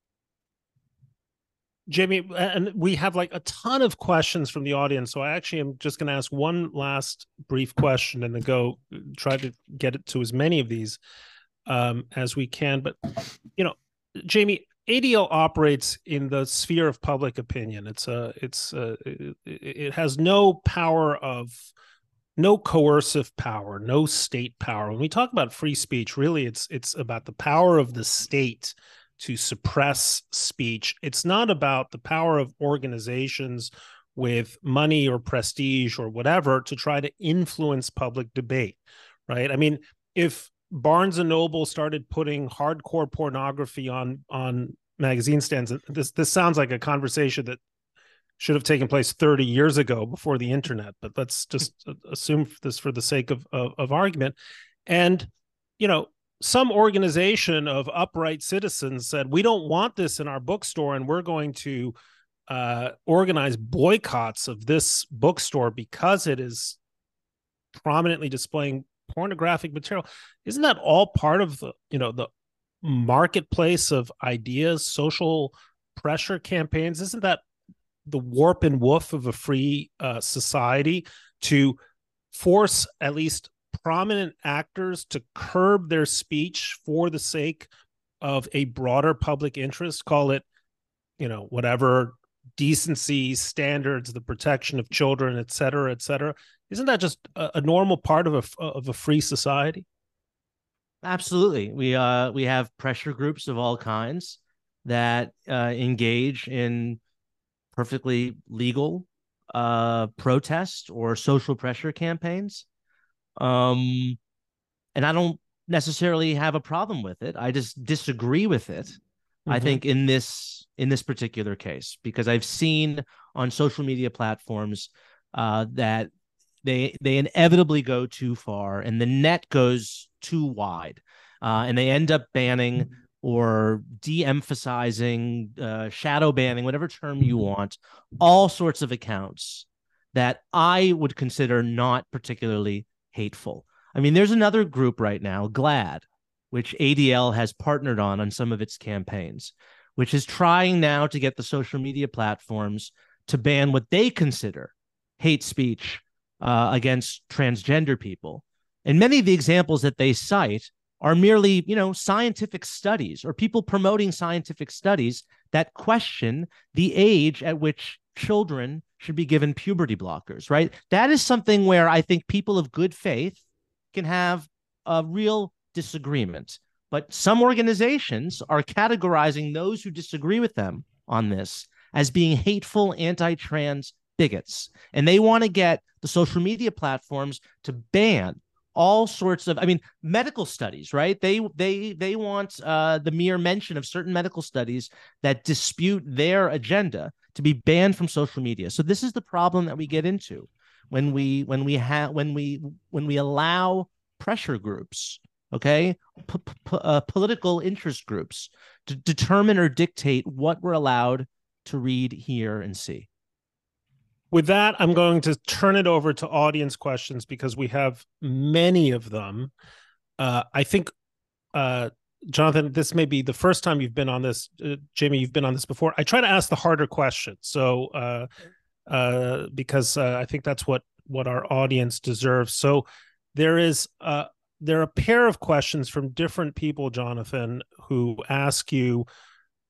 Jamie, and we have like a ton of questions from the audience. So I actually am just going to ask one last brief question and then go try to get it to as many of these um, as we can. But, you know, Jamie, A D L operates in the sphere of public opinion. It's a, it's a, it, it has no power of, no coercive power, no state power. When we talk about free speech, really, it's it's about the power of the state to suppress speech. It's not about the power of organizations with money or prestige or whatever to try to influence public debate, right? I mean, if Barnes and Noble started putting hardcore pornography on on magazine stands, this this sounds like a conversation that should have taken place thirty years ago before the internet, but let's just assume this for the sake of, of, of argument. And, you know, some organization of upright citizens said, we don't want this in our bookstore, and we're going to uh, organize boycotts of this bookstore because it is prominently displaying pornographic material. Isn't that all part of the, you know, the marketplace of ideas, social pressure campaigns? Isn't that the warp and woof of a free uh, society to force at least prominent actors to curb their speech for the sake of a broader public interest? Call it, you know, whatever, decency standards, the protection of children, et cetera, et cetera. Isn't that just a, a normal part of a of a free society? Absolutely. We uh we have pressure groups of all kinds that uh, engage in perfectly legal uh, protest or social pressure campaigns. Um, and I don't necessarily have a problem with it. I just disagree with it. Mm-hmm. I think in this in this particular case, because I've seen on social media platforms uh, that they they inevitably go too far and the net goes too wide, uh, and they end up banning or de-emphasizing, uh, shadow banning, whatever term you want, all sorts of accounts that I would consider not particularly hateful. I mean, there's another group right now, GLAAD, which A D L has partnered on on some of its campaigns, which is trying now to get the social media platforms to ban what they consider hate speech uh, against transgender people. And many of the examples that they cite are merely, you know, scientific studies or people promoting scientific studies that question the age at which children should be given puberty blockers, right? That is something where I think people of good faith can have a real disagreement. But some organizations are categorizing those who disagree with them on this as being hateful anti-trans bigots. And they want to get the social media platforms to ban all sorts of, I mean, medical studies, right? They they they want uh, the mere mention of certain medical studies that dispute their agenda to be banned from social media. So this is the problem that we get into when we when we have when we when we allow pressure groups, okay, P- p- uh, political interest groups to determine or dictate what we're allowed to read, hear, and see. With that, I'm going to turn it over to audience questions because we have many of them. Uh, I think, uh, Jonathan, this may be the first time you've been on this. Uh, Jamie, you've been on this before. I try to ask the harder questions, so uh, uh, because uh, I think that's what what our audience deserves. So there is uh, there are a pair of questions from different people, Jonathan, who ask you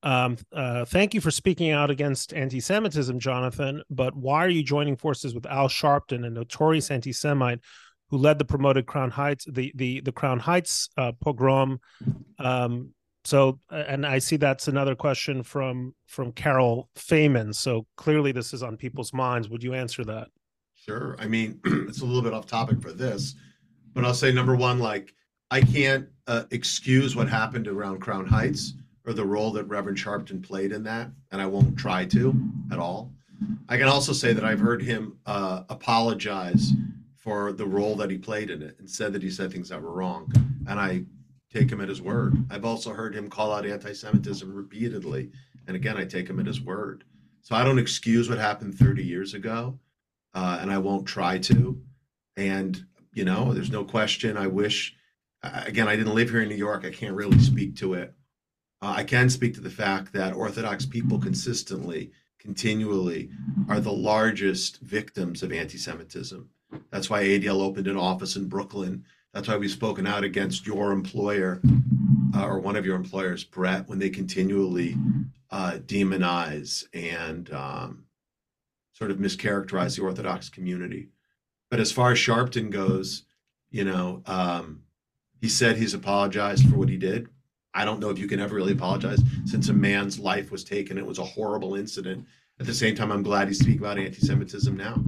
Um, uh, thank you for speaking out against anti-Semitism, Jonathan. But why are you joining forces with Al Sharpton, a notorious anti-Semite who led the promoted Crown Heights, the the the Crown Heights uh, pogrom? Um, so, and I see that's another question from from Carol Feynman. So clearly, this is on people's minds. Would you answer that? Sure. I mean, it's a little bit off topic for this, but I'll say number one, like I can't uh, excuse what happened around Crown Heights or the role that Reverend Sharpton played in that, and I won't try to at all. I can also say that I've heard him uh, apologize for the role that he played in it and said that he said things that were wrong, and I take him at his word. I've also heard him call out anti-Semitism repeatedly, and again, I take him at his word. So I don't excuse what happened thirty years ago, uh, and I won't try to. And, you know, there's no question. I wish, again, I didn't live here in New York. I can't really speak to it. Uh, I can speak to the fact that Orthodox people consistently, continually are the largest victims of anti-Semitism. That's why A D L opened an office in Brooklyn. That's why we've spoken out against your employer uh, or one of your employers, Brett, when they continually uh, demonize and um, sort of mischaracterize the Orthodox community. But as far as Sharpton goes, you know, um, he said he's apologized for what he did. I don't know if you can ever really apologize since a man's life was taken. It was a horrible incident. At the same time, I'm glad he's speaking about anti-Semitism now.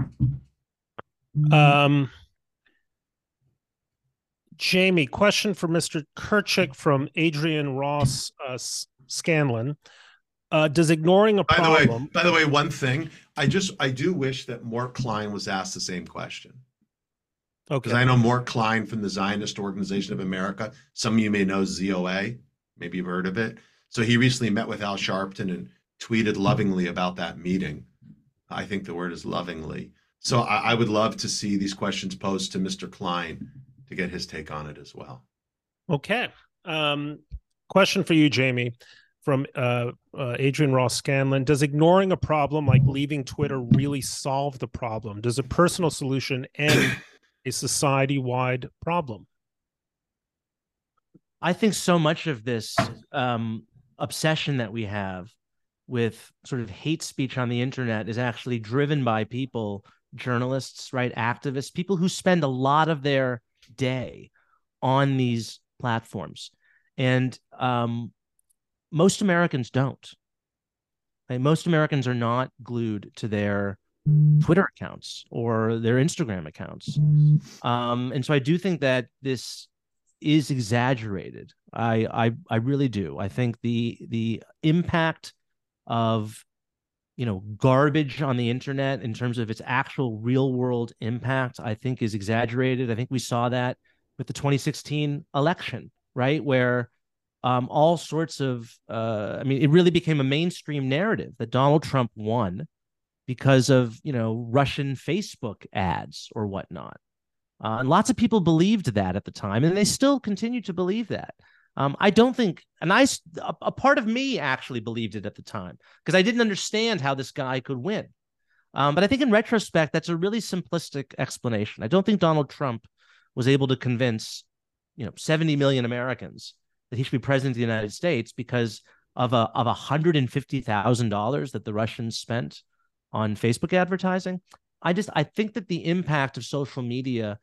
Um, Jamie, question for Mister Kirchick from Adrian Ross uh, Scanlon. Uh, does ignoring a by problem... The way, by the way, one thing, I just, I do wish that Mort Klein was asked the same question. Okay. Because I know Mort Klein from the Zionist Organization of America. Some of you may know Z O A. Maybe you've heard of it. So he recently met with Al Sharpton and tweeted lovingly about that meeting. I think the word is lovingly. So I, I would love to see these questions posed to Mister Klein to get his take on it as well. Okay. Um, question for you, Jamie, from uh, uh, Adrian Ross Scanlon. Does ignoring a problem like leaving Twitter really solve the problem? Does a personal solution end a society-wide problem? I think so much of this um, obsession that we have with sort of hate speech on the internet is actually driven by people, journalists, right, activists, people who spend a lot of their day on these platforms. And um, most Americans don't. Like, most Americans are not glued to their Twitter accounts or their Instagram accounts. Um, and so I do think that this is exaggerated. I, I I really do. I think the the impact of, you know, garbage on the internet in terms of its actual real world impact, I think is exaggerated. I think we saw that with the twenty sixteen election, right? Where um, all sorts of, uh, I mean, it really became a mainstream narrative that Donald Trump won because of, you know, Russian Facebook ads or whatnot. Uh, and lots of people believed that at the time, and they still continue to believe that. Um, I don't think, and I, a, a part of me actually believed it at the time because I didn't understand how this guy could win. Um, but I think in retrospect, that's a really simplistic explanation. I don't think Donald Trump was able to convince, you know, seventy million Americans that he should be president of the United States because of a of one hundred fifty thousand dollars that the Russians spent on Facebook advertising. I just, I think that the impact of social media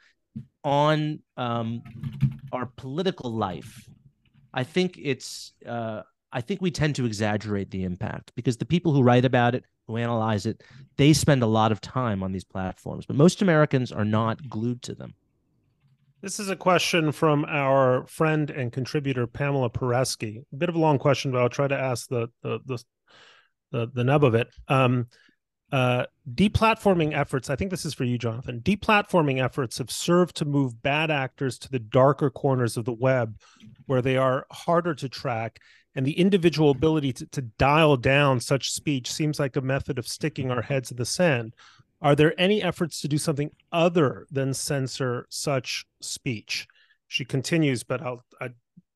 on um, our political life, I think it's, uh, I think we tend to exaggerate the impact because the people who write about it, who analyze it, they spend a lot of time on these platforms, but most Americans are not glued to them. This is a question from our friend and contributor, Pamela Peresky. A bit of a long question, but I'll try to ask the, the, the, the, the nub of it. Um, Uh, deplatforming efforts, I think this is for you, Jonathan. Deplatforming efforts have served to move bad actors to the darker corners of the web where they are harder to track, and the individual ability to, to dial down such speech seems like a method of sticking our heads in the sand. Are there any efforts to do something other than censor such speech? She continues, but I'll I'd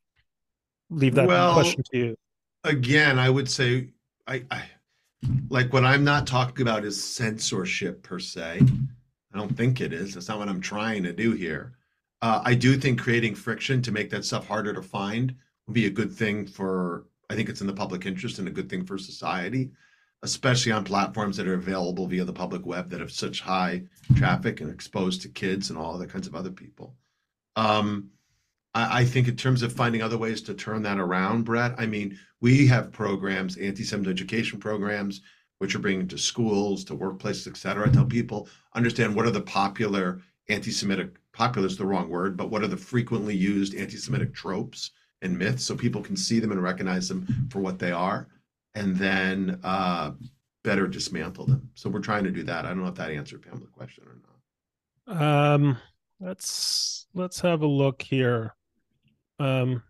leave that well, question to you. Again, I would say I, I like what I'm not talking about is censorship per se. I don't think it is. That's not what I'm trying to do here. Uh, I do think creating friction to make that stuff harder to find would be a good thing for I think it's in the public interest and a good thing for society, especially on platforms that are available via the public web that have such high traffic and exposed to kids and all other kinds of other people. Um, I, I think in terms of finding other ways to turn that around, Brett, I mean, we have programs, anti-Semitism education programs, which are bringing to schools, to workplaces, et cetera, to help people understand what are the popular anti-Semitic, popular is the wrong word, but what are the frequently used anti-Semitic tropes and myths so people can see them and recognize them for what they are, and then uh, better dismantle them. So we're trying to do that. I don't know if that answered Pamela's question or not. Um, let's let's have a look here. Um,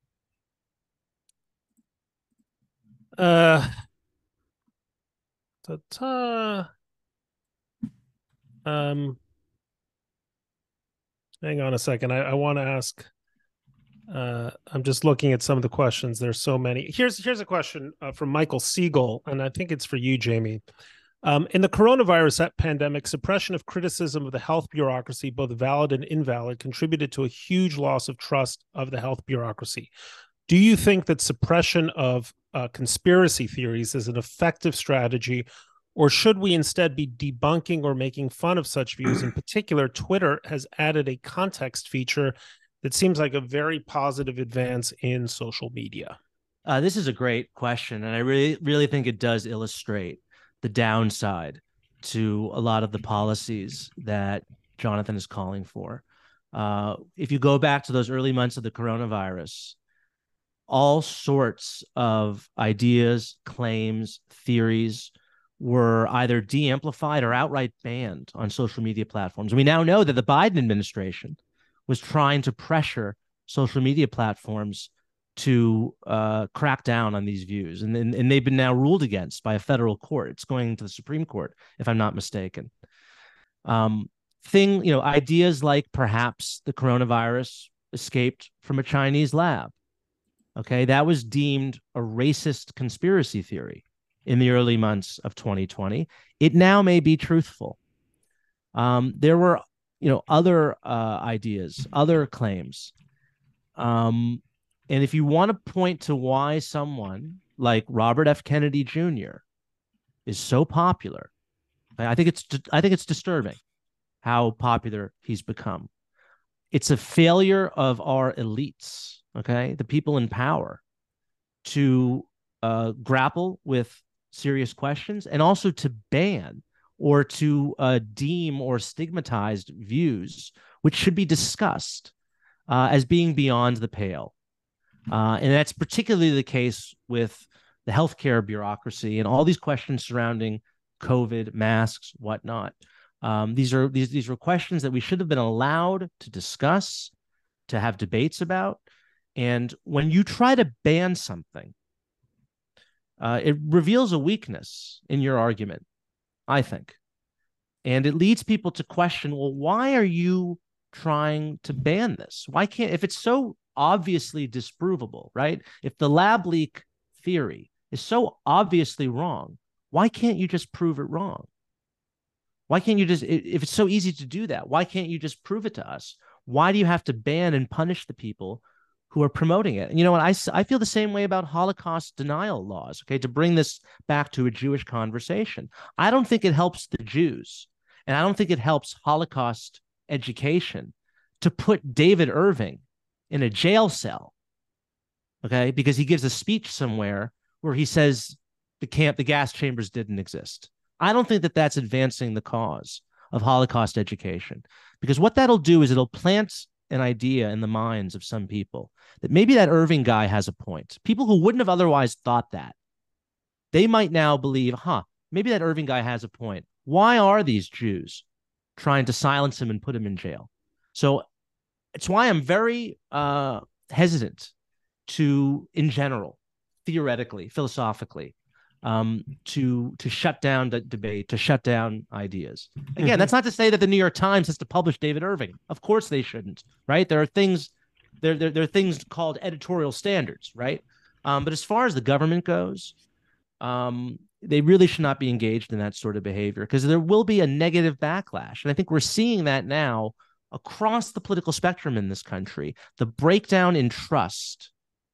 uh, ta-ta. Um, hang on a second. I, I want to ask. Uh, I'm just looking at some of the questions. There's so many. Here's here's a question uh, from Michael Siegel, and I think it's for you, Jamie. Um, in the coronavirus pandemic, suppression of criticism of the health bureaucracy, both valid and invalid, contributed to a huge loss of trust of the health bureaucracy. Do you think that suppression of uh, conspiracy theories is an effective strategy, or should we instead be debunking or making fun of such views? In particular, Twitter has added a context feature that seems like a very positive advance in social media. Uh, this is a great question, and I really, really think it does illustrate the downside to a lot of the policies that Jonathan is calling for. Uh, if you go back to those early months of the coronavirus, all sorts of ideas, claims, theories were either de-amplified or outright banned on social media platforms. We now know that the Biden administration was trying to pressure social media platforms to uh, crack down on these views. And, and, and they've been now ruled against by a federal court. It's going to the Supreme Court, if I'm not mistaken. Um, thing, you know, ideas like perhaps the coronavirus escaped from a Chinese lab. Okay, that was deemed a racist conspiracy theory in the early months of twenty twenty. It now may be truthful. Um, there were, you know, other uh, ideas, other claims. Um, And if you want to point to why someone like Robert F. Kennedy Junior is so popular, I think it's I think it's disturbing how popular he's become. It's a failure of our elites, okay, the people in power, to uh, grapple with serious questions and also to ban or to uh, deem or stigmatized views which should be discussed uh, as being beyond the pale. Uh, and that's particularly the case with the healthcare bureaucracy and all these questions surrounding COVID, masks, whatnot. Um, these are these these were questions that we should have been allowed to discuss, to have debates about. And when you try to ban something, uh, it reveals a weakness in your argument, I think. And it leads people to question, well, why are you trying to ban this? Why can't, if it's so obviously disprovable, right? If the lab leak theory is so obviously wrong, why can't you just prove it wrong? Why can't you just, if it's so easy to do that, why can't you just prove it to us? Why do you have to ban and punish the people who are promoting it? And you know what? I, I feel the same way about Holocaust denial laws, okay, to bring this back to a Jewish conversation. I don't think it helps the Jews, and I don't think it helps Holocaust education to put David Irving in a jail cell, okay, because he gives a speech somewhere where he says the camp, the gas chambers didn't exist. I don't think that that's advancing the cause of Holocaust education, because what that'll do is it'll plant an idea in the minds of some people that maybe that Irving guy has a point. People who wouldn't have otherwise thought that, they might now believe, huh, maybe that Irving guy has a point. Why are these Jews trying to silence him and put him in jail? So it's why I'm very uh, hesitant to, in general, theoretically, philosophically, um, to to shut down the debate, to shut down ideas. Again, mm-hmm. That's not to say that the New York Times has to publish David Irving. Of course they shouldn't, right? There are things, there, there, there are things called editorial standards, right? Um, but as far as the government goes, um, they really should not be engaged in that sort of behavior, because there will be a negative backlash. And I think we're seeing that now across the political spectrum in this country, the breakdown in trust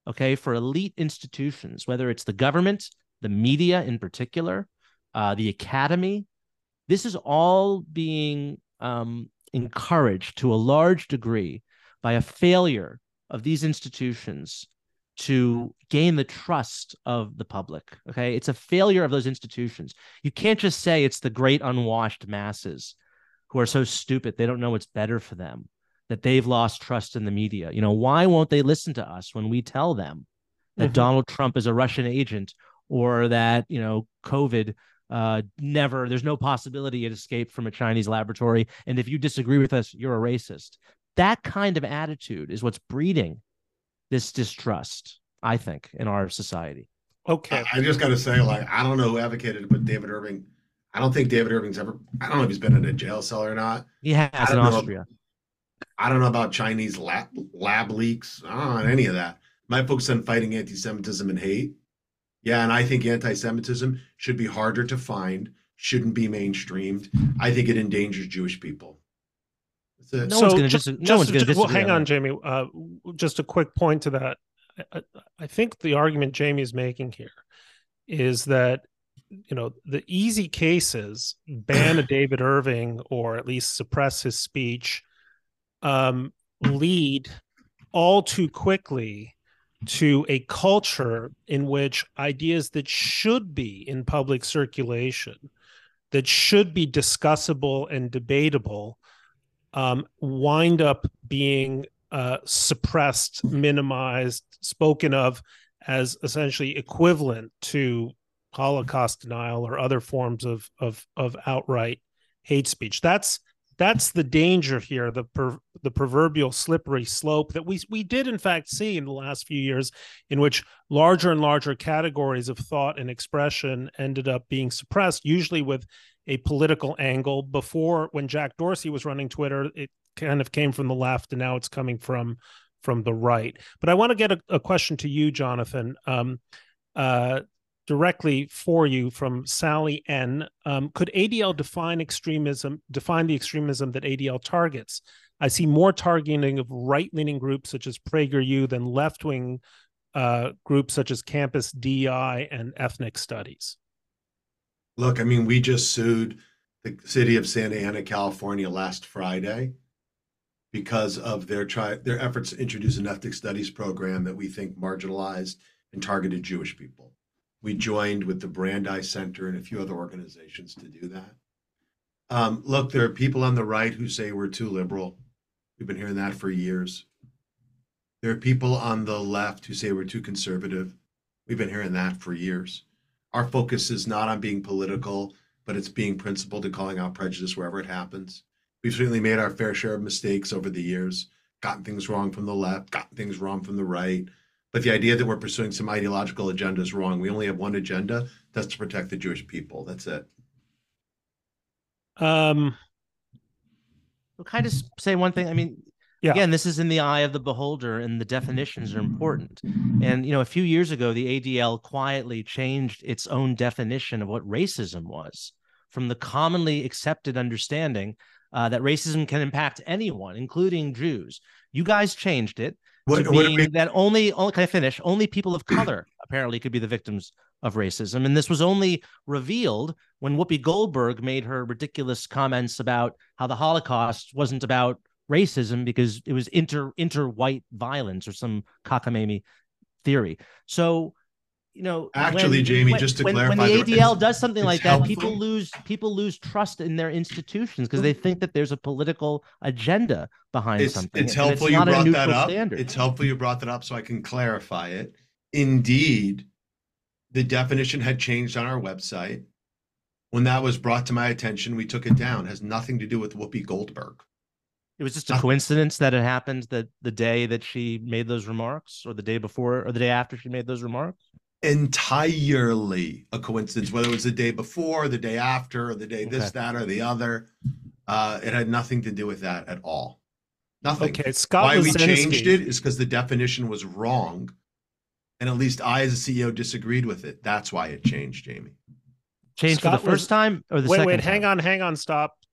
okay, for elite institutions, whether it's the government, the media in particular, uh, the academy. This is all being um, encouraged to a large degree by a failure of these institutions to gain the trust of the public. Okay, it's a failure of those institutions. You can't just say it's the great unwashed masses who are so stupid they don't know what's better for them, that they've lost trust in the media. You know, why won't they listen to us when we tell them that mm-hmm. Donald Trump is a Russian agent, or that, you know, COVID uh, never, there's no possibility it escaped from a Chinese laboratory, and if you disagree with us, you're a racist. That kind of attitude is what's breeding this distrust, I think, in our society. Okay. I just got to say, like, I don't know who advocated it, but David Irving, I don't think David Irving's ever, I don't know if he's been in a jail cell or not. He has in Austria. I don't know about Chinese lab, lab leaks. I don't know any of that. My focus on fighting anti-Semitism and hate. Yeah, and I think anti-Semitism should be harder to find, shouldn't be mainstreamed. I think it endangers Jewish people. No so one's going to just, just, no one's going to well, hang on, Jamie. Uh, just a quick point to that. I, I think the argument Jamie is making here is that, you know, the easy cases, ban a David Irving or at least suppress his speech, um, lead all too quickly to a culture in which ideas that should be in public circulation, that should be discussable and debatable, um, wind up being uh, suppressed, minimized, spoken of as essentially equivalent to Holocaust denial or other forms of of of outright hate speech. That's that's the danger here, the per, the proverbial slippery slope that we we did in fact see in the last few years, in which larger and larger categories of thought and expression ended up being suppressed, usually with a political angle. Before, when Jack Dorsey was running Twitter, it kind of came from the left, and now it's coming from from the right. But I want to get a, a question to you, Jonathan. Um, uh, directly for you from Sally N. Um, could A D L define extremism, define the extremism that A D L targets? I see more targeting of right-leaning groups such as PragerU than left-wing uh, groups such as Campus D E I and Ethnic Studies. Look, I mean, we just sued the city of Santa Ana, California last Friday because of their try their efforts to introduce an ethnic studies program that we think marginalized and targeted Jewish people. We joined with the Brandeis Center and a few other organizations to do that. Um, look, there are people on the right who say we're too liberal. We've been hearing that for years. There are people on the left who say we're too conservative. We've been hearing that for years. Our focus is not on being political, but it's being principled and calling out prejudice wherever it happens. We've certainly made our fair share of mistakes over the years, gotten things wrong from the left, gotten things wrong from the right. But the idea that we're pursuing some ideological agenda is wrong. We only have one agenda. That's to protect the Jewish people. That's it. Um, can I just say one thing? I mean, yeah. Again, this is in the eye of the beholder, and the definitions are important. And, you know, a few years ago, the A D L quietly changed its own definition of what racism was, from the commonly accepted understanding uh, that racism can impact anyone, including Jews. You guys changed it. What, to being we... that only, only, can I finish? Only people of color apparently could be the victims of racism. And this was only revealed when Whoopi Goldberg made her ridiculous comments about how the Holocaust wasn't about racism because it was inter inter-white violence or some cockamamie theory. So, you know, actually, when, Jamie, when, just to when, clarify, when the A D L does something like that, helpful. people lose people lose trust in their institutions because they think that there's a political agenda behind it's, something. It's helpful it's you brought that up. Standard. It's helpful you brought that up so I can clarify it. Indeed, the definition had changed on our website. When that was brought to my attention, we took it down. It has nothing to do with Whoopi Goldberg. It was just a coincidence that it happened that the day that she made those remarks, or the day before, or the day after she made those remarks? Entirely a coincidence, whether it was the day before, the day after, or the day this, okay. that, or the other. Uh, it had nothing to do with that at all. Nothing. Okay, Scott Why Lisinski. we changed it is because the definition was wrong. And at least I, as a C E O, disagreed with it. That's why it changed, Jamie. Changed Scott for the first was, time or the wait, second wait, time? hang on, hang on, stop.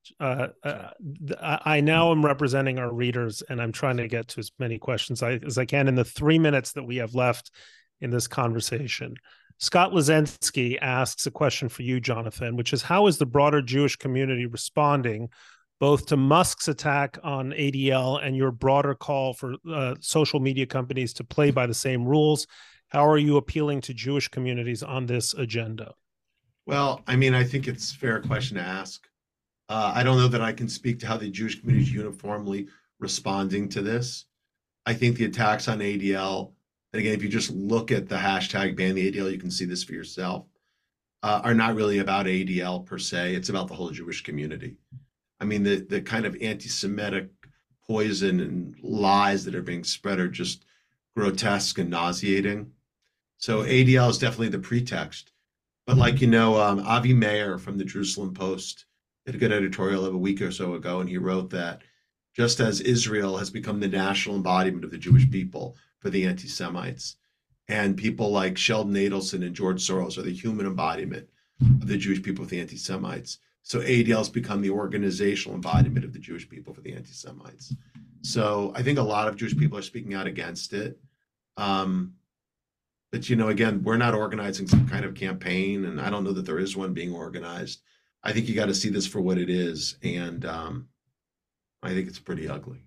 Uh, uh, I now am representing our readers, and I'm trying to get to as many questions as I can in the three minutes that we have left in this conversation. Scott Lazensky asks a question for you, Jonathan, which is, how is the broader Jewish community responding both to Musk's attack on A D L and your broader call for uh, social media companies to play by the same rules? How are you appealing to Jewish communities on this agenda? Well, I mean, I think it's a fair question to ask. Uh, I don't know that I can speak to how the Jewish community is uniformly responding to this. I think the attacks on A D L, and again, if you just look at the hashtag ban the A D L, you can see this for yourself, uh, are not really about A D L per se. It's about the whole Jewish community. I mean, the, the kind of anti-Semitic poison and lies that are being spread are just grotesque and nauseating. So A D L is definitely the pretext. But like, you know, um, Avi Meir from the Jerusalem Post did a good editorial of a week or so ago, and he wrote that just as Israel has become the national embodiment of the Jewish people for the anti-Semites, and people like Sheldon Adelson and George Soros are the human embodiment of the Jewish people for the anti-Semites, so A D L has become the organizational embodiment of the Jewish people for the anti-Semites. So I think a lot of Jewish people are speaking out against it. Um, but, you know, again, we're not organizing some kind of campaign, and I don't know that there is one being organized. I think you got to see this for what it is, and um, I think it's pretty ugly.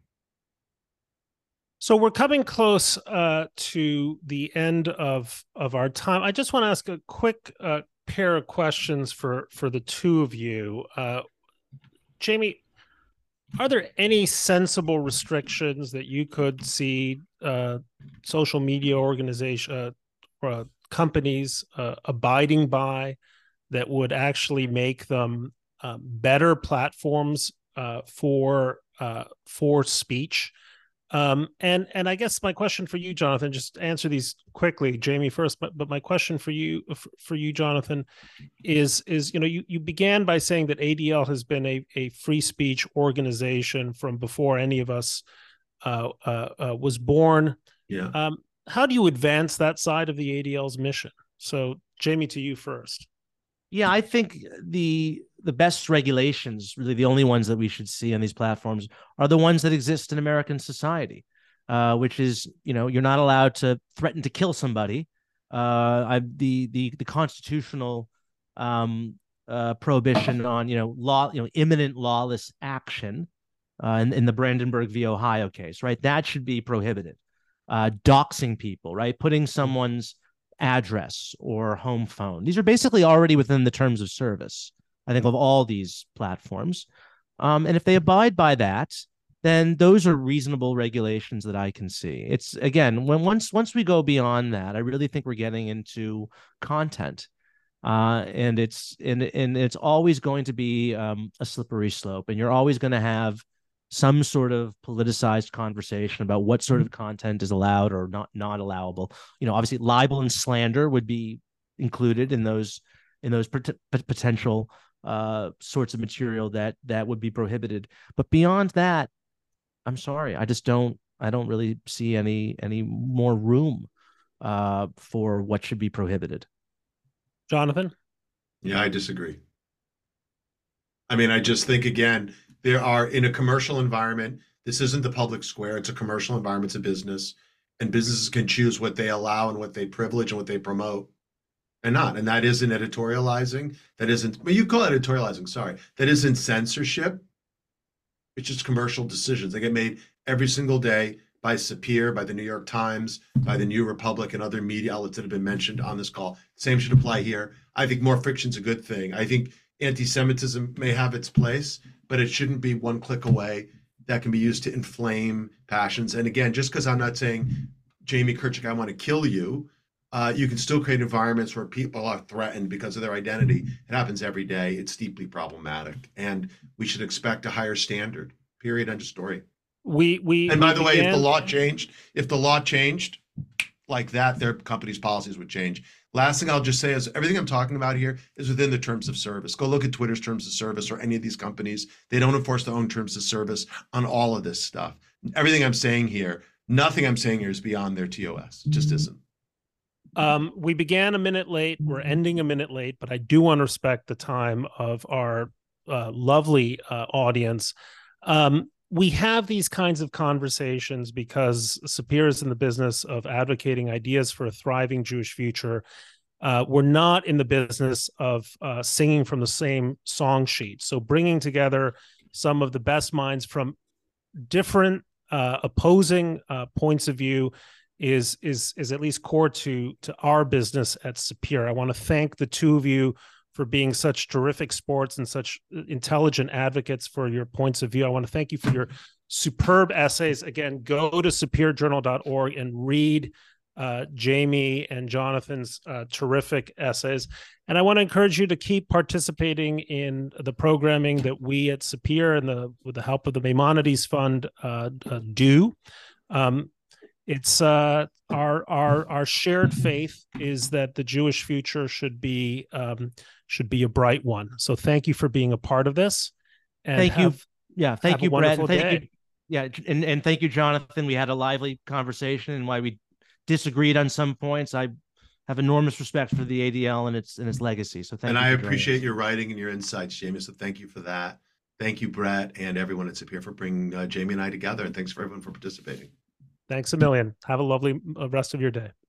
So we're coming close uh, to the end of of our time. I just want to ask a quick uh, pair of questions for for the two of you. Uh, Jamie, are there any sensible restrictions that you could see uh, social media organization uh, uh, companies uh, abiding by that would actually make them uh, better platforms uh, for uh, for speech? Um, and and I guess my question for you, Jonathan, just answer these quickly, Jamie first. But but my question for you for you, Jonathan, is is you know you you began by saying that A D L has been a a free speech organization from before any of us uh, uh, uh, was born. Yeah. Um, how do you advance that side of the A D L's mission? So, Jamie, to you first. Yeah, I think the the best regulations, really the only ones that we should see on these platforms, are the ones that exist in American society, uh, which is, you know, you're not allowed to threaten to kill somebody. Uh, I, the the the constitutional um, uh, prohibition on, you know, law, you know, imminent lawless action uh, in, in the Brandenburg v. Ohio case, right? That should be prohibited. Uh, doxing people, right? Putting someone's address or home phone. These are basically already within the terms of service, I think, of all these platforms. Um, and if they abide by that, then those are reasonable regulations that I can see. It's, again, when once once we go beyond that, I really think we're getting into content. Uh, and it's and, and it's always going to be um, a slippery slope. And you're always going to have some sort of politicized conversation about what sort of content is allowed or not not allowable. You know, obviously libel and slander would be included in those in those pot- potential uh, sorts of material that that would be prohibited. But beyond that, I'm sorry, I just don't I don't really see any any more room uh, for what should be prohibited. Jonathan? Yeah, I disagree. I mean, I just think, again, there are, in a commercial environment, this isn't the public square, it's a commercial environment, it's a business, and businesses can choose what they allow and what they privilege and what they promote and not. And that isn't editorializing. That isn't, well, you call it editorializing, sorry. That isn't censorship. It's just commercial decisions. They get made every single day by Sapir, by the New York Times, by the New Republic, and other media outlets that have been mentioned on this call. Same should apply here. I think more friction's a good thing. I think anti-Semitism may have its place, but it shouldn't be one click away that can be used to inflame passions. And again, just because I'm not saying, Jamie Kirchick, I want to kill you, uh, you can still create environments where people are threatened because of their identity. It happens every day. It's deeply problematic. And we should expect a higher standard, period, end of story. We, we, and by we the began... way, if the law changed, if the law changed like that, their company's policies would change. Last thing I'll just say is everything I'm talking about here is within the terms of service. Go look at Twitter's terms of service or any of these companies. They don't enforce their own terms of service on all of this stuff. Everything I'm saying here, nothing I'm saying here is beyond their T O S. It just isn't. Um, we began a minute late. We're ending a minute late, but I do want to respect the time of our uh, lovely uh, audience. Um, we have these kinds of conversations because Sapir is in the business of advocating ideas for a thriving Jewish future. Uh, we're not in the business of uh, singing from the same song sheet. So bringing together some of the best minds from different uh, opposing uh, points of view is is is at least core to to our business at Sapir. I want to thank the two of you for being such terrific sports and such intelligent advocates for your points of view. I want to thank you for your superb essays. Again, go to sapir journal dot org and read uh, Jamie and Jonathan's uh, terrific essays. And I want to encourage you to keep participating in the programming that we at Sapir and the with the help of the Maimonides Fund uh, uh, do. Um, It's uh, our our our shared faith is that the Jewish future should be um, should be a bright one. So thank you for being a part of this. And thank have, you. Yeah, thank you, Brett. And thank day. you. Yeah, and, and thank you, Jonathan. We had a lively conversation, and while we disagreed on some points, I have enormous respect for the A D L and its and its legacy. So thank and you. And I appreciate your writing and your insights, Jamie. So thank you for that. Thank you, Brett, and everyone at Sapir for bringing uh, Jamie and I together. And thanks for everyone for participating. Thanks a million. Have a lovely rest of your day.